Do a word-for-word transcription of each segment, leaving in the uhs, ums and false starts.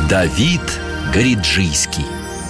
Давид Гориджийский.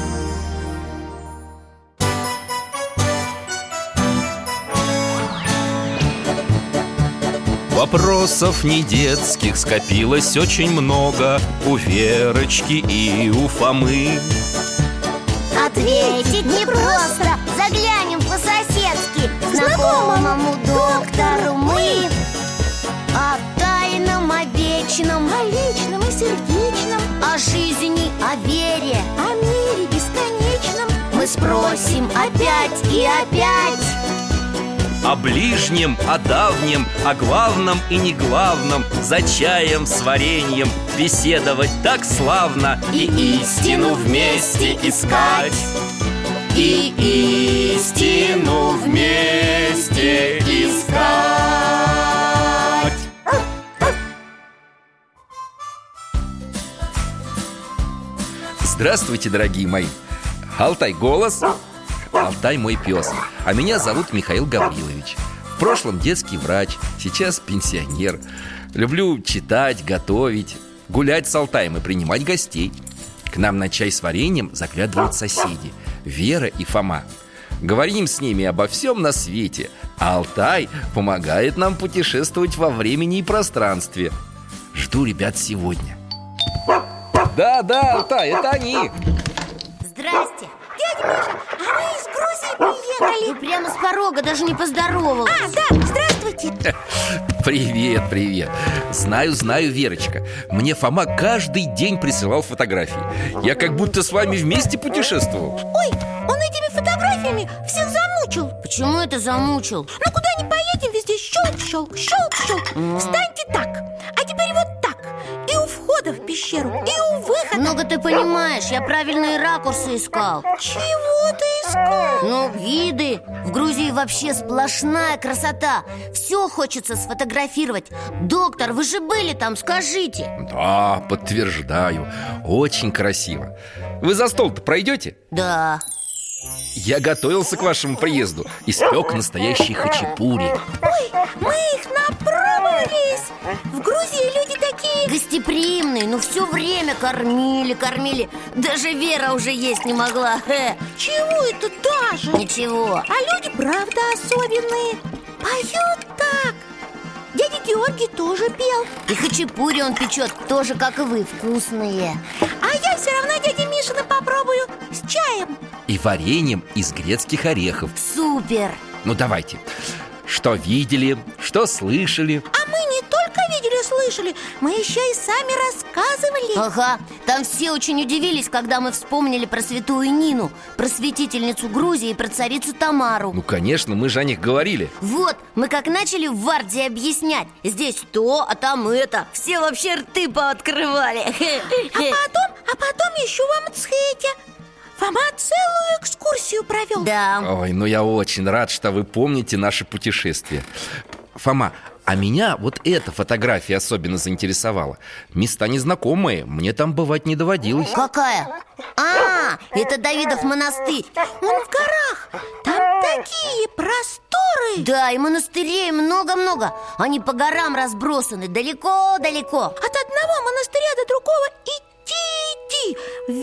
Вопросов не детских скопилось очень много у Верочки и у Фомы. Ответить непросто, заглянем по-соседски знакомому доктору мы. О тайном, о вечном, о личном и сердечном, о жизни, о вере, о мире бесконечном мы спросим опять и опять. О ближнем, о давнем, о главном и неглавном, за чаем с вареньем беседовать так славно. И истину вместе искать, и истину вместе искать. Здравствуйте, дорогие мои. Алтай голос, Алтай мой пес. А меня зовут Михаил Гаврилович. В прошлом детский врач, сейчас пенсионер. Люблю читать, готовить, гулять с Алтаем и принимать гостей. К нам на чай с вареньем заглядывают соседи Вера и Фома. Говорим с ними обо всем на свете, а Алтай помогает нам путешествовать во времени и пространстве. Жду ребят сегодня. Да, да, Алтай, это они. Здрасте. Дядя Миша, а мы из Грузии приехали. Вы прямо с порога даже не поздоровалась. А, да, здравствуйте. Привет, привет. Знаю, знаю, Верочка. Мне Фома каждый день присылал фотографии. Я как будто с вами вместе путешествовал. Ой, он этими фотографиями всех замучил. Почему это замучил? Ну куда ни поедем, везде щелк-щелк, щелк-щелк. Mm. Встаньте так, а теперь вот так. И у входа в пещеру, и у выхода. Много ты понимаешь, я правильные ракурсы искал. Чего ты искал? Ну, виды. В Грузии вообще сплошная красота. Все хочется сфотографировать. Доктор, вы же были там, скажите. Да, подтверждаю. Очень красиво. Вы за стол-то пройдете? Да. Я готовился к вашему приезду. Испек настоящий хачапури. Ой, мы их напробовались. В Грузии люди такие гостеприимные, ну все время кормили, кормили. Даже Вера уже есть не могла. Хе. Чего это даже? Ничего. А люди правда особенные. Поют так. Дядя Георгий тоже пел. И хачапури он печет тоже, как и вы, вкусные. А я все равно дядя Мишина попробую с чаем. И вареньем из грецких орехов. Супер! Ну давайте. Что видели, что слышали? А мы не только видели, слышали, мы еще и сами рассказывали. Ага, там все очень удивились, когда мы вспомнили про святую Нину, просветительницу Грузии и про царицу Тамару. Ну, конечно, мы же о них говорили. Вот, мы как начали в Варде объяснять. Здесь то, а там это. Все вообще рты пооткрывали. А потом, а потом еще в Амцхете Фома целую экскурсию провел. Да. Ой, ну я очень рад, что вы помните наше путешествие. Фома, а меня вот эта фотография особенно заинтересовала. Места незнакомые, мне там бывать не доводилось. Какая? А, это Давидов монастырь. Он в горах. Там такие просторы. Да, и монастырей много-много. Они по горам разбросаны, далеко-далеко. От одного монастыря до другого идти, идти.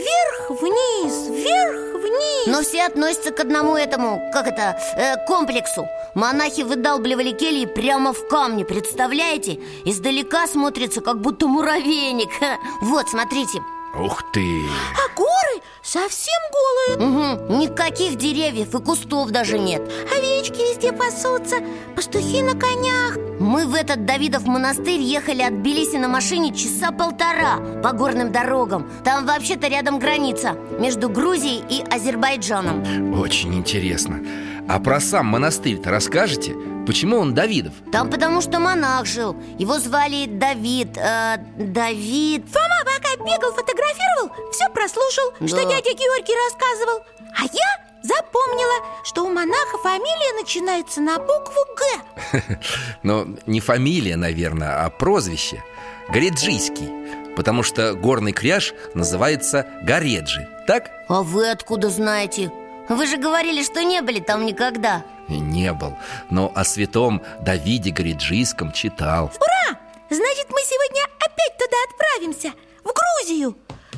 Вверх-вниз, вверх-вниз. Но все относятся к одному этому, как это, э, комплексу. Монахи выдалбливали кельи прямо в камне, представляете? Издалека смотрится, как будто муравейник. Вот, смотрите. Ух ты! А горы совсем голые. Угу, никаких деревьев и кустов даже нет. Овечки везде пасутся, пастухи на конях. Мы в этот Давидов монастырь ехали от Тбилиси на машине часа полтора по горным дорогам. Там вообще-то рядом граница между Грузией и Азербайджаном. Очень интересно. А про сам монастырь-то расскажете? Почему он Давидов? Там потому что монах жил. Его звали Давид э, Давид... Фома пока бегал, фотографировал, все прослушал, да. Что дядя Георгий рассказывал. А я запомнила, что у монаха фамилия начинается на букву «Г». Но не фамилия, наверное, а прозвище. Гориджийский. Потому что горный кряж называется Гореджи, так? А вы откуда знаете? Вы же говорили, что не были там никогда. Не был, но о святом Давиде Гориджийском читал. Ура! Значит, мы сегодня опять туда отправимся, в Грузию.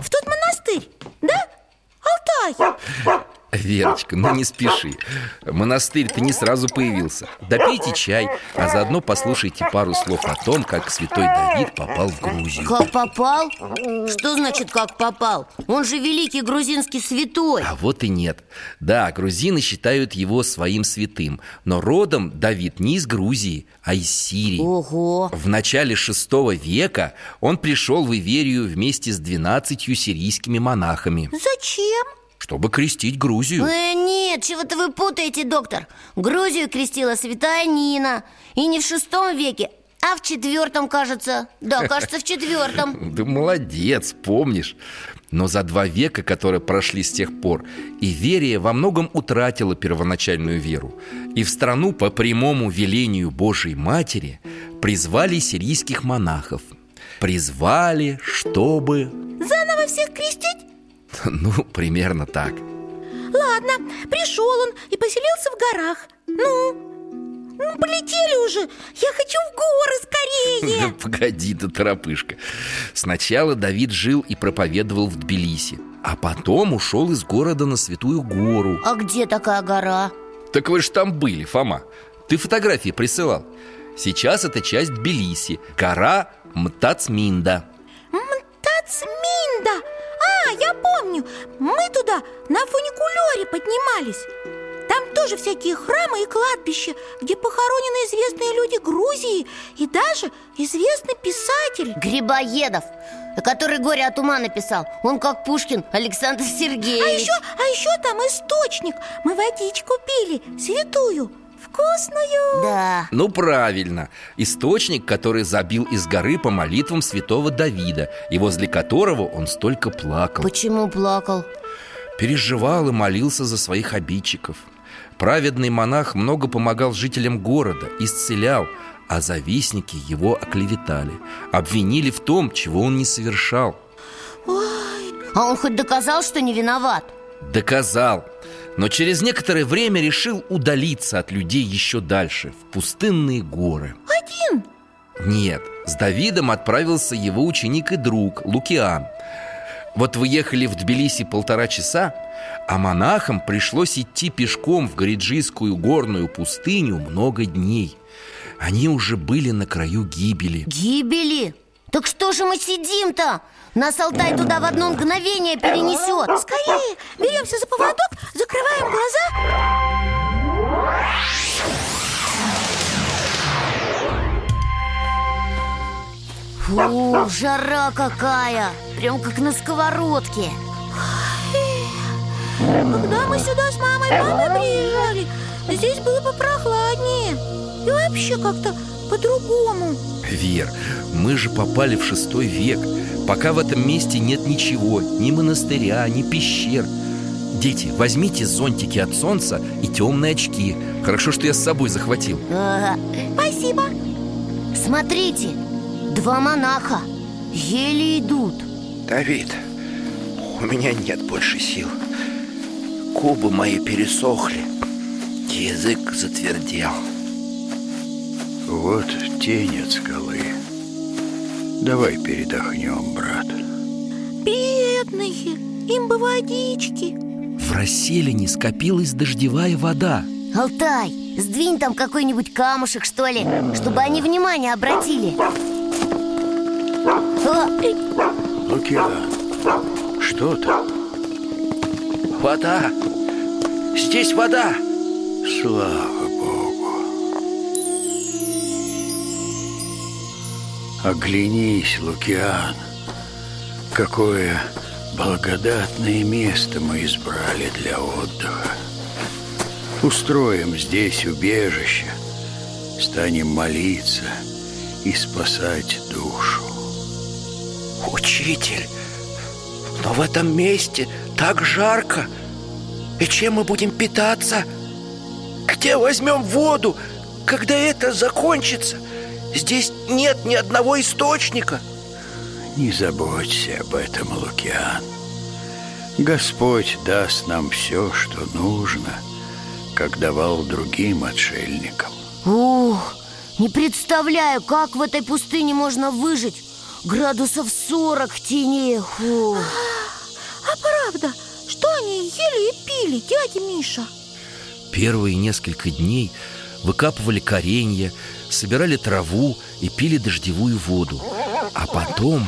в тот монастырь, да? Алтай! Верочка, ну не спеши. Монастырь-то не сразу появился. Допейте чай, а заодно послушайте пару слов о том, как святой Давид попал в Грузию. Как попал? Что значит как попал? Он же великий грузинский святой. А вот и нет. Да, грузины считают его своим святым, но родом Давид не из Грузии, а из Сирии. Ого! В начале шестого века он пришел в Иверию вместе с двенадцатью сирийскими монахами. Зачем? Чтобы крестить Грузию. Э, нет, чего-то вы путаете, доктор. Грузию крестила святая Нина. И не в шестом веке, а в четвертом, кажется. Да, кажется, в четвертом. Да молодец, помнишь. Но за два века, которые прошли с тех пор, Иверия во многом утратила первоначальную веру. И в страну по прямому велению Божией Матери призвали сирийских монахов. Призвали, чтобы... Заново всех крестить? Ну, примерно так. Ладно, пришел он и поселился в горах. Ну, ну полетели уже. Я хочу в горы скорее. Да погоди ты, торопышка. Сначала Давид жил и проповедовал в Тбилиси, а потом ушел из города на Святую гору. А где такая гора? Так вы же там были, Фома. Ты фотографии присылал. Сейчас это часть Тбилиси. Гора Мтацминда. Мтацминда. А, я помню, мы туда на фуникулере поднимались. Там тоже всякие храмы и кладбища, где похоронены известные люди Грузии и даже известный писатель Грибоедов, который «Горе от ума» написал. Он как Пушкин Александр Сергеевич. А еще, а еще там источник. Мы водичку пили, святую, вкусную. Да. Ну правильно. Источник, который забил из горы по молитвам святого Давида, и возле которого он столько плакал. Почему плакал? Переживал и молился за своих обидчиков. Праведный монах много помогал жителям города, исцелял, а завистники его оклеветали, обвинили в том, чего он не совершал. Ой. А он хоть доказал, что не виноват? Доказал. Но через некоторое время решил удалиться от людей еще дальше, в пустынные горы. Один? Нет, с Давидом отправился его ученик и друг Лукиан. Вот вы ехали в Тбилиси полтора часа, а монахам пришлось идти пешком в Гориджийскую горную пустыню много дней. Они уже были на краю гибели. Гибели? Так что же мы сидим-то? Нас Алтай туда в одно мгновение перенесет. Скорее, беремся за поводок, закрываем глаза. Фу, жара какая! Прям как на сковородке. Когда мы сюда с мамой и папой приезжали, здесь было попрохладнее. И вообще как-то по-другому. Вер, мы же попали в шестой век. Пока в этом месте нет ничего, ни монастыря, ни пещер. Дети, возьмите зонтики от солнца и темные очки. Хорошо, что я с собой захватил. Ага. Спасибо. Смотрите, два монаха еле идут. Давид, у меня нет больше сил. Губы мои пересохли, язык затвердел. Вот тень от скалы. Давай передохнем, брат. Бедные, им бы водички. В расселине скопилась дождевая вода. Алтай, сдвинь там какой-нибудь камушек, что ли, чтобы они внимание обратили. О! Лукиан, что там? Вода! Здесь вода! Слава Богу! Оглянись, Лукиан. Какое благодатное место мы избрали для отдыха. Устроим здесь убежище, станем молиться и спасать душу. Учитель, но в этом месте так жарко. И чем мы будем питаться? Где возьмем воду, когда это закончится? Здесь нет ни одного источника. Не заботься об этом, Лукиан. Господь даст нам все, что нужно, как давал другим отшельникам. Ух, не представляю, как в этой пустыне можно выжить. градусов сорок в тени. Фу. А правда, что они ели и пили, дядя Миша? Первые несколько дней выкапывали коренья, собирали траву и пили дождевую воду. А потом...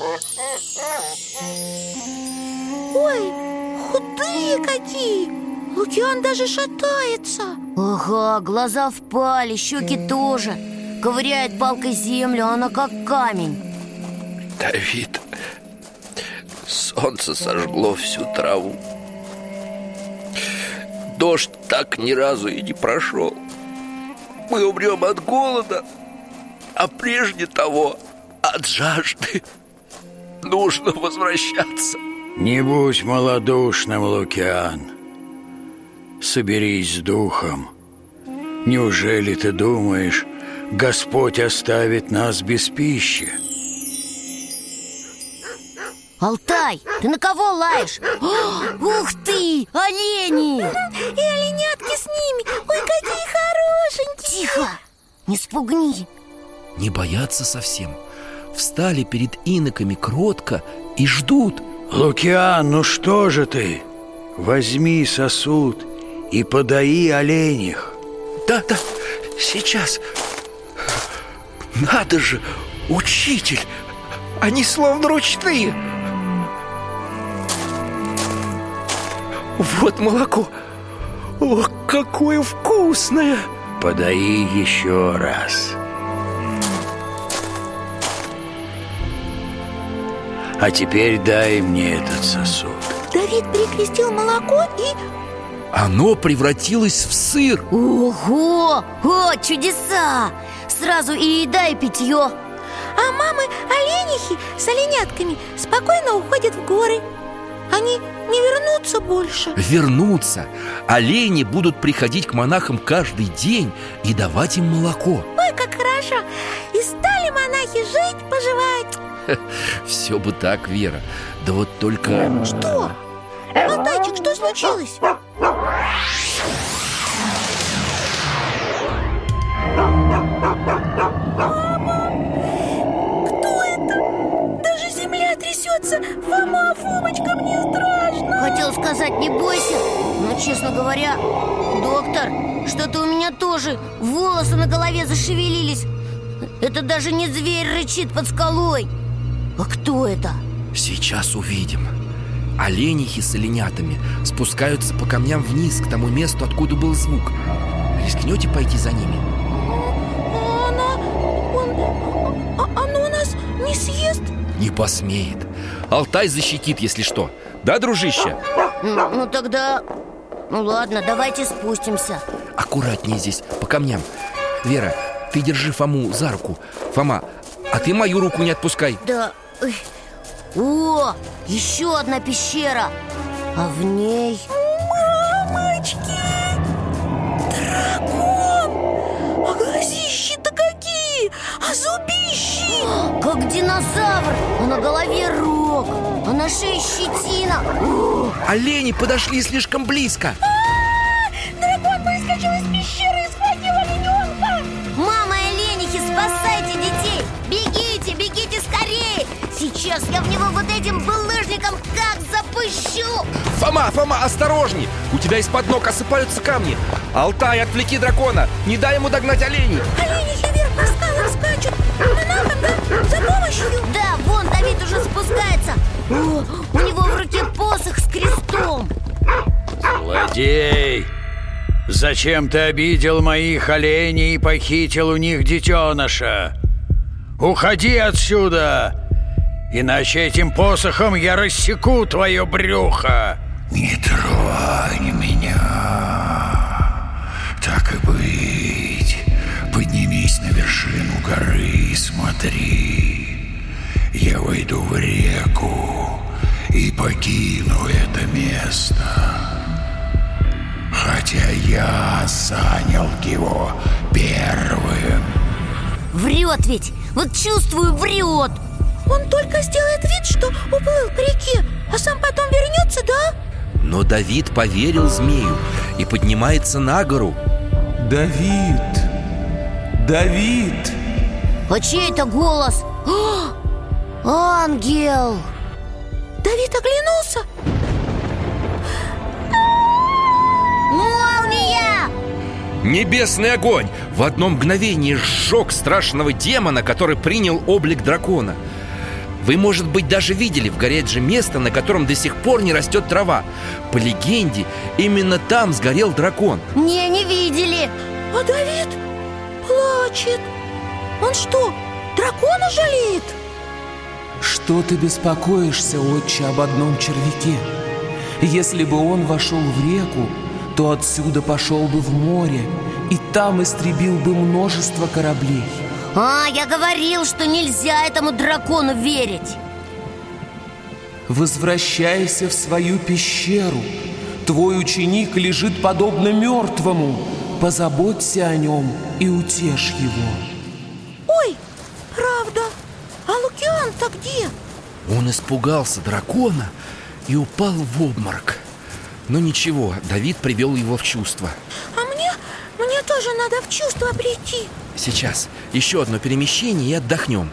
Ой, худые какие! Лукиан даже шатается. Ага, глаза впали, щеки тоже. Ковыряет палкой землю, а она как камень. Давид, солнце сожгло всю траву. Дождь так ни разу и не прошел. Мы умрем от голода, а прежде того от жажды. Нужно возвращаться. Не будь малодушным, Лукиан. Соберись с духом. Неужели ты думаешь, Господь оставит нас без пищи? Алтай, ты на кого лаешь? О, ух ты, олени! И оленятки с ними. Ой, какие хорошенькие. Тихо, не спугни. Не боятся совсем. Встали перед иноками кротко и ждут. Лукиан, ну что же ты? Возьми сосуд и подаи оленях. Да, да, сейчас. Надо же, учитель, они словно ручные. Вот молоко. О, какое вкусное! Подаи еще раз. А теперь дай мне этот сосуд. Давид перекрестил молоко и... Оно превратилось в сыр. Ого! О, чудеса! Сразу и еда, и питье. А мамы оленихи с оленятками спокойно уходят в горы. Они не вернутся больше. Вернутся. Олени будут приходить к монахам каждый день и давать им молоко. Ой, как хорошо. И стали монахи жить-поживать. Все бы так, Вера. Да вот только... Что? Алтайчик, что случилось? Кто это? Даже земля трясется. Фома, Фомочка, мне страшно. Хотел сказать, не бойся. Но, честно говоря, доктор, что-то у меня тоже волосы на голове зашевелились. Это даже не зверь рычит под скалой. А кто это? Сейчас увидим. Оленихи с оленятами спускаются по камням вниз к тому месту, откуда был звук. Рискнете пойти за ними? Она... Он... а- Оно нас не съест? Не посмеет. Алтай защитит, если что. Да, дружище? Ну, ну тогда... Ну ладно, давайте спустимся. Аккуратнее здесь, по камням. Вера, ты держи Фому за руку. Фома, а ты мою руку не отпускай. Да... Ой. О, еще одна пещера. А в ней... Мамочки! Дракон! А глазищи-то какие! А зубищи! Как динозавр. А на голове рог. А на шее щетина. О, Олени подошли слишком близко. Дракон выскочил из пещеры и схватил олененка! мама и оленихи, спасайте детей. Бегите, бегите скорее. Сейчас я в него вот этим булыжником как запущу. Фома, Фома, осторожней. У тебя из-под ног осыпаются камни. Алтай, отвлеки дракона. Не дай ему догнать оленей. Оленихи вверх по скалам скачут. Монахам, да? За помощью. Да, вон Давид уже спускается. О, у него в руке посох с крестом. Злодей! Зачем ты обидел моих оленей и похитил у них детеныша? Уходи отсюда! Иначе этим посохом я рассеку твое брюхо. Не тронь меня. Так и быть. Поднимись на вершину горы и смотри. Я войду в реку и покину это место. Хотя я занял его первым. Врет ведь, вот чувствую, врет. Он только сделает вид, что уплыл по реке, а сам потом вернется, да? Но Давид поверил змею и поднимается на гору. Давид! Давид! А чей это голос? О, Ангел! Давид оглянулся. Молния! Небесный огонь в одно мгновение сжег страшного демона, который принял облик дракона. Вы, может быть, даже видели в горячее место, на котором до сих пор не растет трава. По легенде, именно там сгорел дракон. Не, не видели. А Давид плачет. Он что, дракона жалеет? Что ты беспокоишься, отче, об одном червяке? Если бы он вошел в реку, то отсюда пошел бы в море, и там истребил бы множество кораблей. А, я говорил, что нельзя этому дракону верить. Возвращайся в свою пещеру. Твой ученик лежит подобно мертвому. Позаботься о нем и утешь его. Ой, правда. А Лукиан-то где? Он испугался дракона и упал в обморок. Но ничего, Давид привел его в чувство. А мне, мне тоже надо в чувство прийти. Сейчас еще одно перемещение и отдохнем.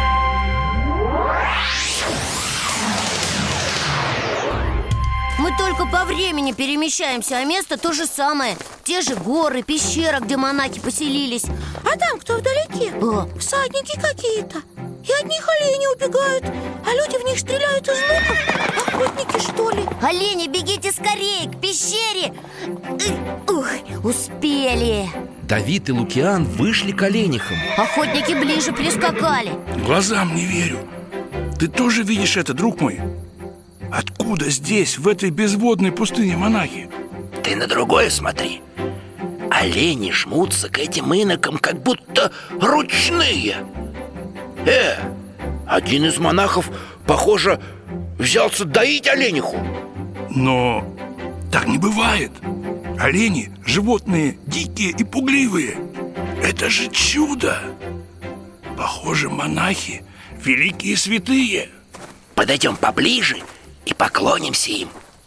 Мы только по времени перемещаемся, а место то же самое. Те же горы, пещера, где монахи поселились. А там кто вдалеке? О. Всадники какие-то. И от них олени убегают, а люди в них стреляют из луков. Охотники, что ли? Олени, бегите скорее, к пещере. Ух, успели. Давид и Лукиан вышли к оленихам. Охотники ближе прискакали. Глазам не верю. Ты тоже видишь это, друг мой? Откуда здесь, в этой безводной пустыне, монахи? Ты на другое смотри. Олени жмутся к этим инокам, как будто ручные. Э, один из монахов, похоже, взялся доить олениху. Но так не бывает. Олени – животные дикие и пугливые. Это же чудо! Похоже, монахи – великие святые. Подойдем поближе и поклонимся им.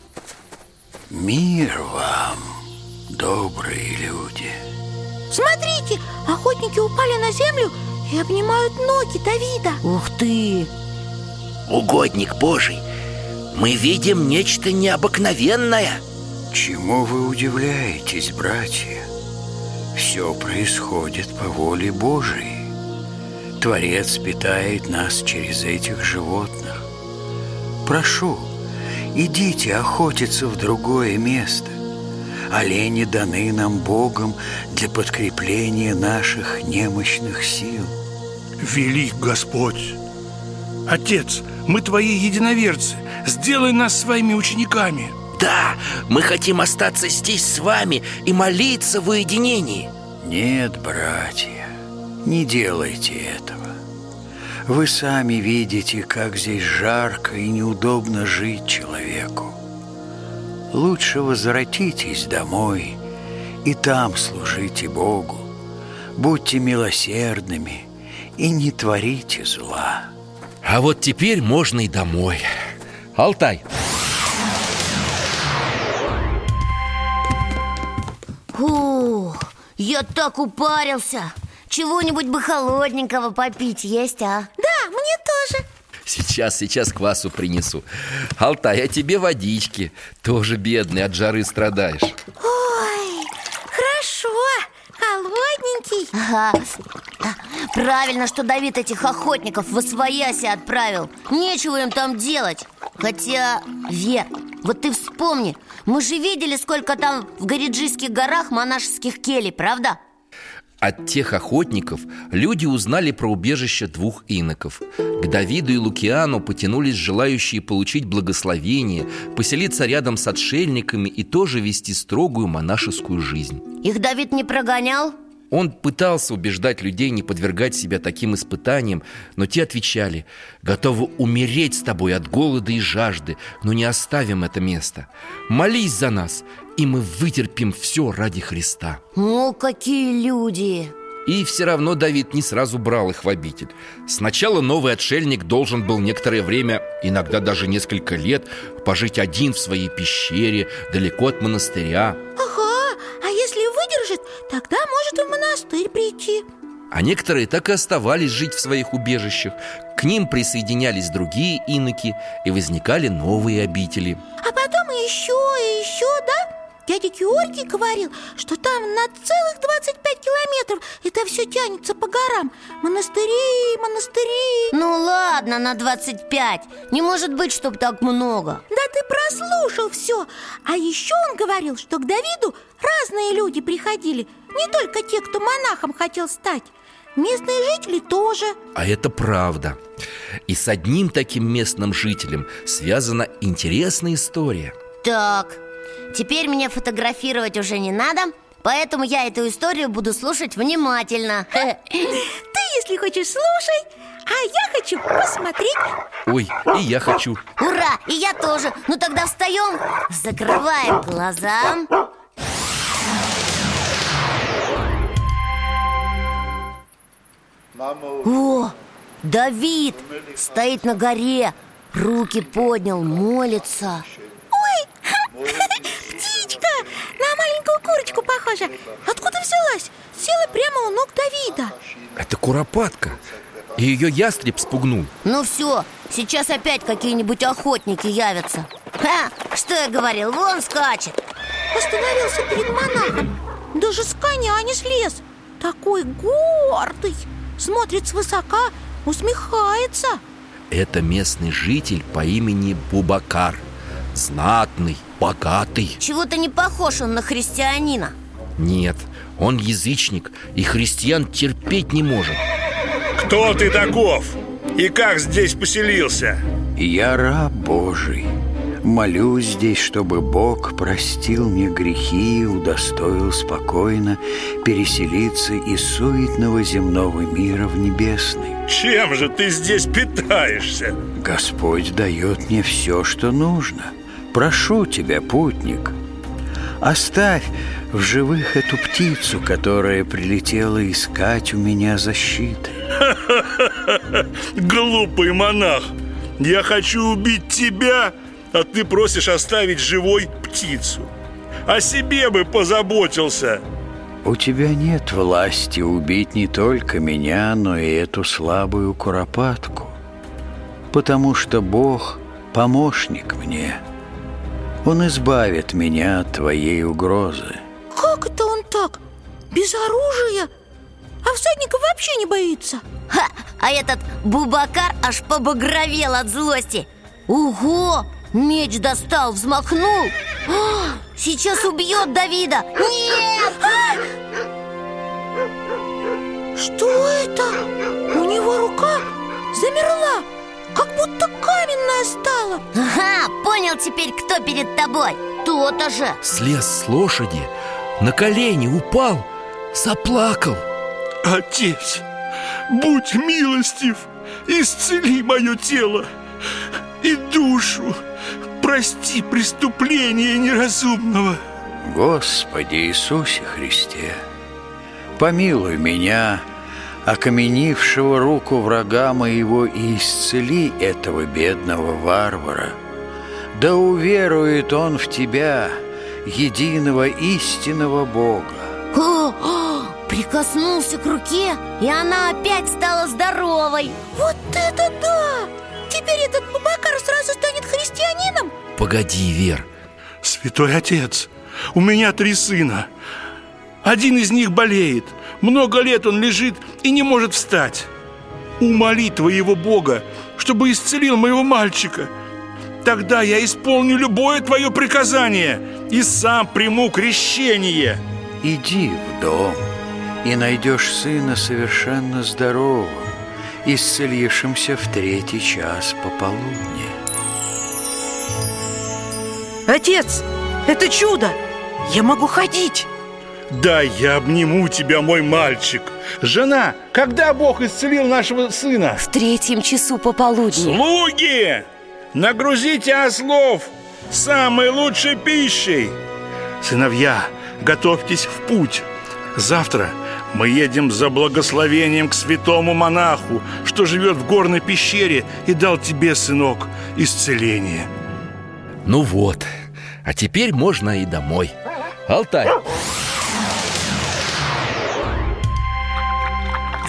Мир вам, добрые люди. Смотрите, охотники упали на землю и обнимают ноги Давида. Ух ты! Угодник Божий, мы видим нечто необыкновенное. Чему вы удивляетесь, братья? Все происходит по воле Божией. Творец питает нас через этих животных. Прошу, идите охотиться в другое место. Олени даны нам Богом для подкрепления наших немощных сил. Велик Господь! Отец, мы твои единоверцы. Сделай нас своими учениками. Да, мы хотим остаться здесь с вами и молиться в уединении. Нет, братья, не делайте этого. Вы сами видите, как здесь жарко и неудобно жить человеку. Лучше возвратитесь домой и там служите Богу. Будьте милосердными и не творите зла. А вот теперь можно и домой. Алтай. Фух, я так упарился. Чего-нибудь бы холодненького попить есть, а? Да, мне тоже. Сейчас, сейчас квасу принесу. Алтай, а тебе водички. Тоже бедный, от жары страдаешь. Ой, хорошо, холодненький. Ага. Правильно, что Давид этих охотников в освояси отправил. Нечего им там делать. Хотя, Вер, вот ты вспомни, мы же видели, сколько там в Гориджийских горах монашеских келей, правда? От тех охотников люди узнали про убежище двух иноков. К Давиду и Лукиану потянулись желающие получить благословение, поселиться рядом с отшельниками и тоже вести строгую монашескую жизнь. Их Давид не прогонял? Он пытался убеждать людей не подвергать себя таким испытаниям, но те отвечали: готовы умереть с тобой от голода и жажды, но не оставим это место. Молись за нас, и мы вытерпим все ради Христа. О, какие люди! И все равно Давид не сразу брал их в обитель. Сначала новый отшельник должен был некоторое время, иногда даже несколько лет, пожить один в своей пещере, далеко от монастыря. Ага, а если выдержит, тогда может и в монастырь прийти. А некоторые так и оставались жить в своих убежищах. К ним присоединялись другие иноки, и возникали новые обители. А потом еще и еще, да? Дядя Георгий говорил, что там на целых двадцать пять километров это все тянется по горам. Монастыри, монастыри. Ну ладно, на двадцать пять. Не может быть, чтоб так много. Да ты прослушал все. А еще он говорил, что к Давиду разные люди приходили. Не только те, кто монахом хотел стать. Местные жители тоже. А это правда. И с одним таким местным жителем связана интересная история. Так, теперь мне фотографировать уже не надо, поэтому я эту историю буду слушать внимательно. Ты, если хочешь, слушай, а я хочу посмотреть. Ой, и я хочу. Ура, и я тоже. Ну тогда встаем, закрываем глаза. О, Давид стоит на горе, руки поднял, молится. Ой, птичка, на маленькую курочку похожа. Откуда взялась? Села прямо у ног Давида. Это куропатка. И ее ястреб спугнул. Ну все, сейчас опять какие-нибудь охотники явятся. Ха, что я говорил, вон скачет. Остановился перед монахом. Даже с коня не слез. Такой гордый. Смотрит свысока, усмехается. Это местный житель по имени Бубакар. Знатный, богатый. Чего-то не похож он на христианина. Нет, он язычник и христиан терпеть не может. Кто ты таков? И как здесь поселился? Я раб Божий. Молюсь здесь, чтобы Бог простил мне грехи и удостоил спокойно переселиться из суетного земного мира в небесный. Чем же ты здесь питаешься? Господь дает мне все, что нужно. Прошу тебя, путник, оставь в живых эту птицу, которая прилетела искать у меня защиты. Глупый монах! Я хочу убить тебя, а ты просишь оставить живой птицу. О себе бы позаботился. У тебя нет власти убить не только меня, но и эту слабую куропатку, потому что Бог – помощник мне. Он избавит меня от твоей угрозы. Как это он так? Без оружия? А всадников вообще не боится? Ха, а этот Бубакар аж побагровел от злости. Ого! Меч достал, взмахнул. А, сейчас убьет Давида. Нет! А! Что это? У него рука замерла, как будто каменная стала. Ага, понял теперь, кто перед тобой. То-то же. Слез с лошади, на колени упал, заплакал. Отец, будь милостив, исцели мое тело и душу. Прости преступление неразумного. Господи Иисусе Христе, помилуй меня, окаменившего руку врага моего, и исцели этого бедного варвара. Да уверует он в Тебя, единого истинного Бога. О, о, прикоснулся к руке, и она опять стала здоровой. Вот это да! Теперь этот Бубакар сразу станет христианином? Погоди, Вер. Святой отец, у меня три сына. Один из них болеет. Много лет он лежит и не может встать. Умоли твоего Бога, чтобы исцелил моего мальчика. Тогда я исполню любое твое приказание и сам приму крещение. Иди в дом и найдешь сына совершенно здоровым, исцелившимся в третий час пополудни. Отец, это чудо! Я могу ходить! Дай я обниму тебя, мой мальчик. Жена, когда Бог исцелил нашего сына? В третьем часу пополудни. Слуги, нагрузите ослов самой лучшей пищей. Сыновья, готовьтесь в путь. Завтра мы едем за благословением к святому монаху, что живет в горной пещере и дал тебе, сынок, исцеление. Ну вот, а теперь можно и домой. Алтай.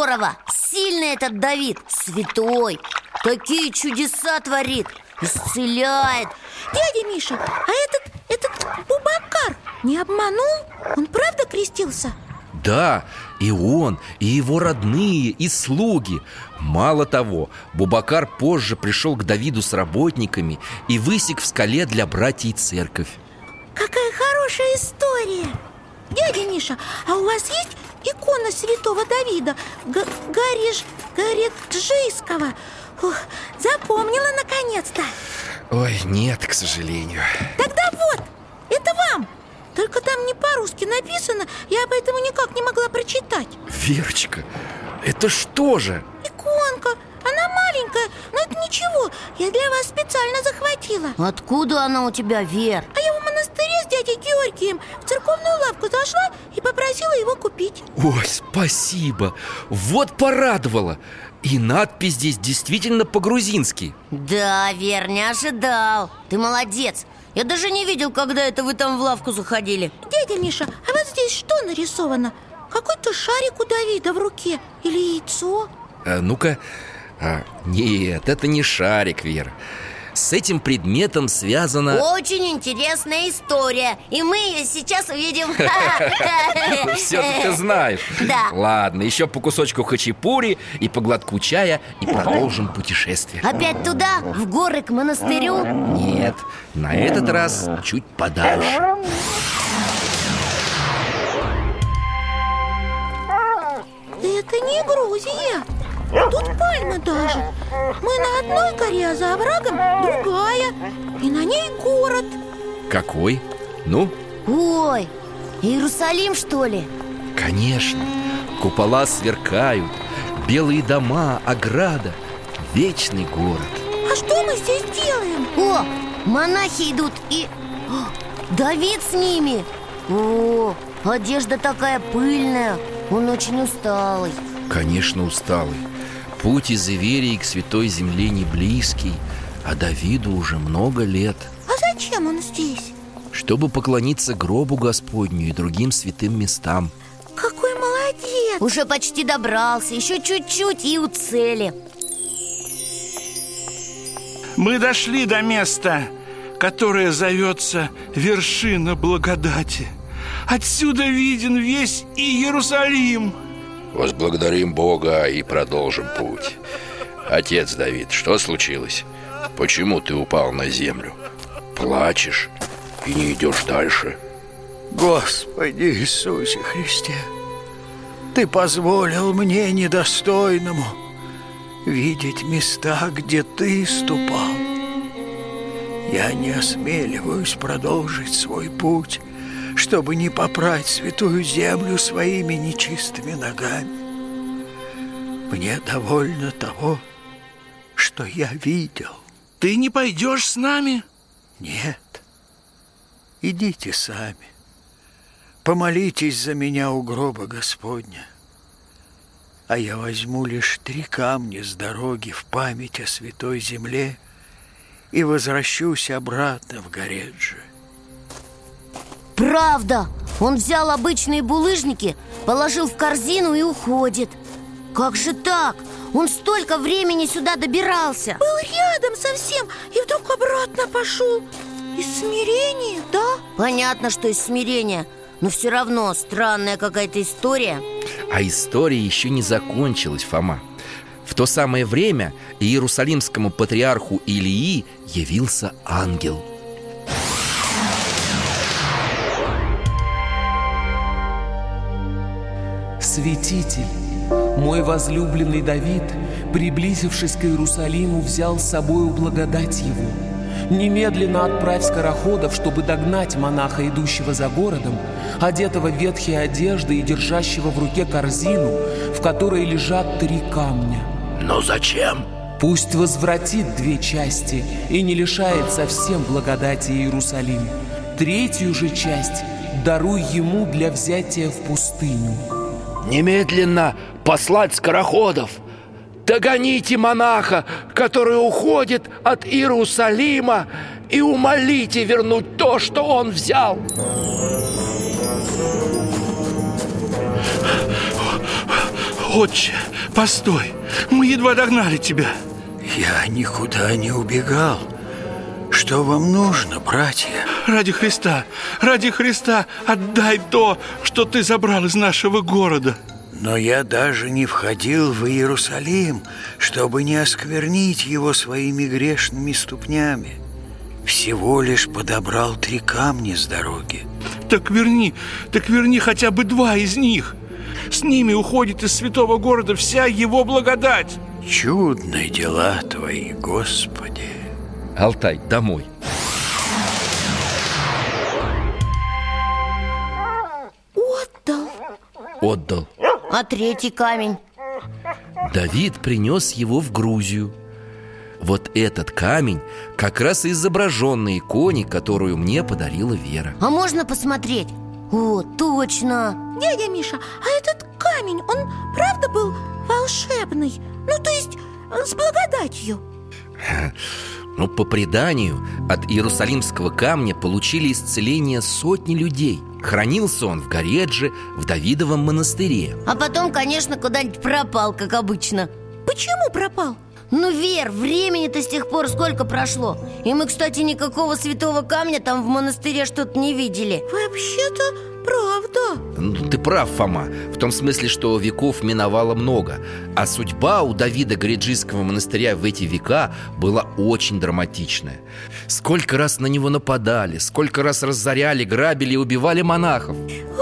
здорово! Сильный этот Давид, святой. Такие чудеса творит, исцеляет. Дядя Миша, а этот, этот Бубакар не обманул? Он правда крестился? Да, и он, и его родные, и слуги. Мало того, Бубакар позже пришел к Давиду с работниками и высек в скале для братьев церковь. Какая хорошая история! Дядя Миша, а у вас есть икона святого Давида Г- Гариш Гареджийского? Ух, запомнила наконец-то. Ой, нет, к сожалению. Тогда вот, это вам. Только там не по-русски написано, я поэтому никак не могла прочитать. Верочка, это что же? Иконка, она маленькая, но это ничего, я для вас специально захватила. Откуда она у тебя, Вер? А я в монастыре с дядей Георгием в церковную лавку зашла и попросила его купить. Ой, спасибо, вот порадовала. И надпись здесь действительно по-грузински. Да, Вер, не ожидал. Ты молодец. Я даже не видел, когда это вы там в лавку заходили. Дядя Миша, а вот здесь что нарисовано? Какой-то шарик у Давида в руке или яйцо? А, ну-ка, а, нет, это не шарик, Вер. С этим предметом связана... Очень интересная история, и мы ее сейчас увидим. Все ты знаешь. Да. Ладно, еще по кусочку хачапури и по глотку чая, и продолжим путешествие. Опять туда, в горы, к монастырю? Нет, на этот раз чуть подальше. Это не Грузия. Тут пальмы даже. Мы на одной горе, а за оврагом другая. И на ней город. Какой? Ну? Ой, Иерусалим, что ли? Конечно. Купола сверкают, белые дома, ограда. Вечный город. А что мы здесь делаем? О, монахи идут и... О, Давид с ними. О, одежда такая пыльная. Он очень усталый. Конечно, усталый. Путь из Иверии к Святой Земле не близкий, а Давиду уже много лет. А зачем он здесь? Чтобы поклониться гробу Господню и другим святым местам. Какой молодец! Уже почти добрался, еще чуть-чуть и у цели. Мы дошли до места, которое зовется Вершина Благодати. Отсюда виден весь Иерусалим. Возблагодарим Бога и продолжим путь. Отец Давид, что случилось? Почему ты упал на землю? Плачешь и не идешь дальше? Господи Иисусе Христе, Ты позволил мне, недостойному, видеть места, где Ты ступал. Я не осмеливаюсь продолжить свой путь, чтобы не попрать святую землю своими нечистыми ногами. Мне довольно того, что я видел. Ты не пойдешь с нами? Нет. Идите сами. Помолитесь за меня у гроба Господня. А я возьму лишь три камня с дороги в память о святой земле и возвращусь обратно в Гареджи. Правда, он взял обычные булыжники, положил в корзину и уходит. Как же так? Он столько времени сюда добирался. Был рядом совсем и вдруг обратно пошел. Из смирения, да? Понятно, что из смирения, но все равно странная какая-то история. А история еще не закончилась, Фома. В то самое время иерусалимскому патриарху Илии явился ангел. Святитель, мой возлюбленный Давид, приблизившись к Иерусалиму, взял с собою благодать его. Немедленно отправь скороходов, чтобы догнать монаха, идущего за городом, одетого в ветхие одежды и держащего в руке корзину, в которой лежат три камня. Но зачем? Пусть возвратит две части и не лишает совсем благодати Иерусалим. Третью же часть даруй ему для взятия в пустыню. Немедленно послать скороходов. Догоните монаха, который уходит от Иерусалима, и умолите вернуть то, что он взял. Отче, постой, мы едва догнали тебя. Я никуда не убегал. Что вам нужно, братья? Ради Христа, ради Христа отдай то, что ты забрал из нашего города. Но я даже не входил в Иерусалим, чтобы не осквернить его своими грешными ступнями. Всего лишь подобрал три камня с дороги. Так верни, так верни хотя бы два из них. С ними уходит из святого города вся его благодать. Чудные дела твои, Господи. Алтай, домой. Отдал. Отдал. А третий камень? Давид принес его в Грузию. Вот этот камень как раз изображен на иконе, которую мне подарила Вера. А можно посмотреть? О, точно! Дядя Миша, а этот камень, он правда был волшебный? Ну, то есть с благодатью? Но по преданию, от Иерусалимского камня получили исцеление сотни людей. Хранился он в Горедже, в Давидовом монастыре. А потом, конечно, куда-нибудь пропал, как обычно. Почему пропал? Ну, Вер, времени-то с тех пор сколько прошло. И мы, кстати, никакого святого камня там в монастыре что-то не видели. Вообще-то правда. Ну, ты прав, Фома. В том смысле, что веков миновало много. А судьба у Давида Гореджийского монастыря в эти века была очень драматичная. Сколько раз на него нападали, сколько раз разоряли, грабили и убивали монахов.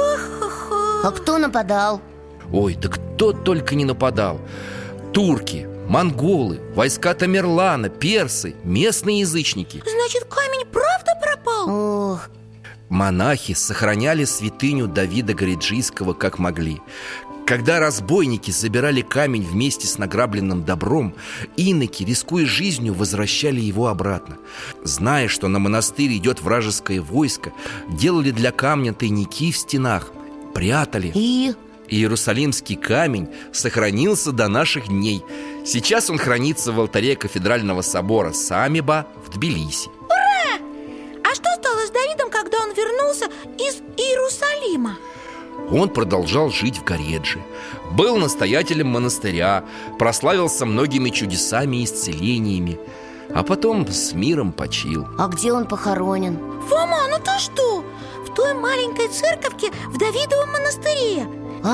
А кто нападал? Ой, да кто только не нападал. Турки, монголы, войска Тамерлана, персы, местные язычники. Значит, камень правда пропал? Ох. Монахи сохраняли святыню Давида Гореджийского как могли. Когда разбойники забирали камень вместе с награбленным добром, иноки, рискуя жизнью, возвращали его обратно. Зная, что на монастырь идет вражеское войско, делали для камня тайники в стенах, прятали. И? Иерусалимский камень сохранился до наших дней. Сейчас он хранится в алтаре кафедрального собора Самиба в Тбилиси. Ура! А что стало с Давидом, когда он вернулся из Иерусалима? Он продолжал жить в Горедже, был настоятелем монастыря, прославился многими чудесами и исцелениями, а потом с миром почил. А где он похоронен? Фома, ну ты что? В той маленькой церковке в Давидовом монастыре.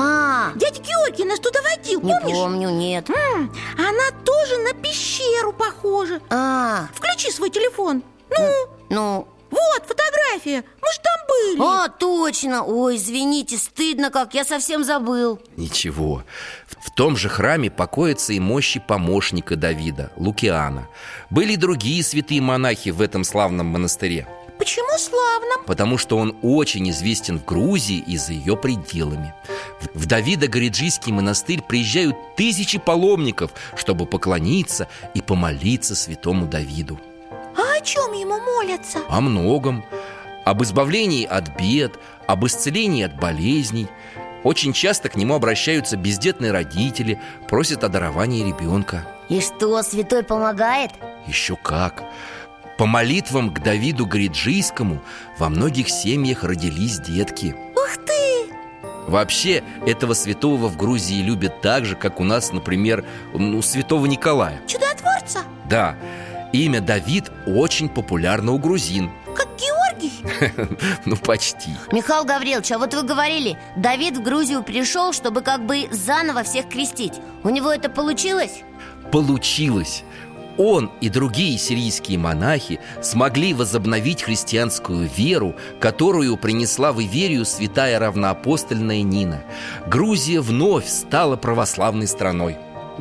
А, Дядя Георгий нас туда водил, не помнишь? помню, нет. М, Она тоже на пещеру похожа. А, Включи свой телефон. Ну, ну... вот фотография. Мы ж там были. А, точно. Ой, извините, стыдно как, я совсем забыл. Ничего. В том же храме покоятся и мощи помощника Давида, Лукиана. Были и другие святые монахи в этом славном монастыре. Почему славным? Потому что он очень известен в Грузии и за ее пределами. В Давидо-Гореджийский монастырь приезжают тысячи паломников, чтобы поклониться и помолиться святому Давиду. А о чем ему молятся? О многом. Об избавлении от бед, об исцелении от болезней. Очень часто к нему обращаются бездетные родители, просят о даровании ребенка. И что, святой помогает? Еще как! По молитвам к Давиду Гореджийскому во многих семьях родились детки. Ух ты! Вообще, этого святого в Грузии любят так же, как у нас, например, у святого Николая. Чудотворца? Да, имя Давид очень популярно у грузин. Как Георгий? Ну, почти. Михаил Гаврилович, а вот вы говорили, Давид в Грузию пришел, чтобы как бы заново всех крестить. У него это получилось? Получилось. Он и другие сирийские монахи смогли возобновить христианскую веру, которую принесла в Иверию святая равноапостольная Нина. Грузия вновь стала православной страной.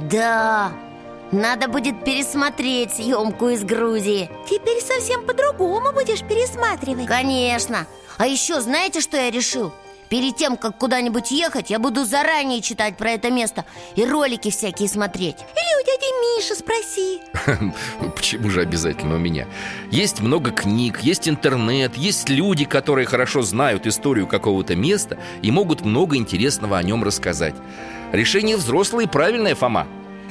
Да, надо будет пересмотреть съемку из Грузии. Теперь совсем по-другому будешь пересматривать. Конечно. А еще знаете, что я решил? Перед тем, как куда-нибудь ехать, я буду заранее читать про это место и ролики всякие смотреть. Или у дяди Миши спроси. Почему же обязательно у меня? Есть много книг, есть интернет, есть люди, которые хорошо знают историю какого-то места и могут много интересного о нем рассказать. Решение взрослое и правильное, Фома.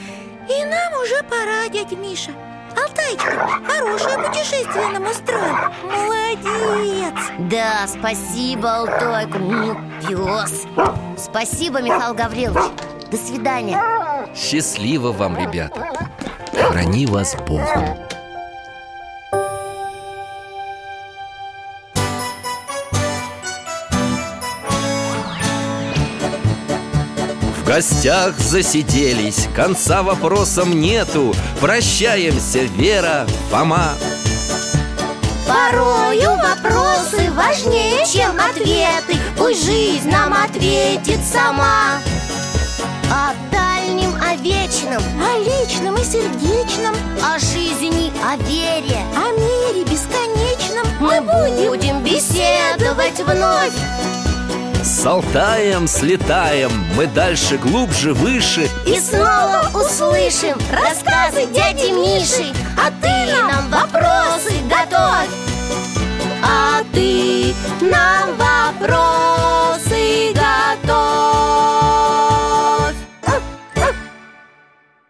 И нам уже пора, дядя Миша. Алтайчик, хорошее путешествие нам устроил. Молодец. Да, спасибо, Алтайка, ну, пес. Спасибо, Михаил Гаврилович. До свидания. Счастливо вам, ребята. Храни вас Бог. В гостях засиделись, конца вопросам нету. Прощаемся, Вера, Фома. Порою вопросы важнее, чем ответы. Пусть жизнь нам ответит сама. О дальнем, о вечном, О личном и сердечном, о жизни, о вере о мире бесконечном мы будем беседовать вновь. С Алтаем слетаем, мы дальше, глубже, выше. И снова услышим рассказы дяди Миши. А ты нам вопросы готовь. А ты нам вопросы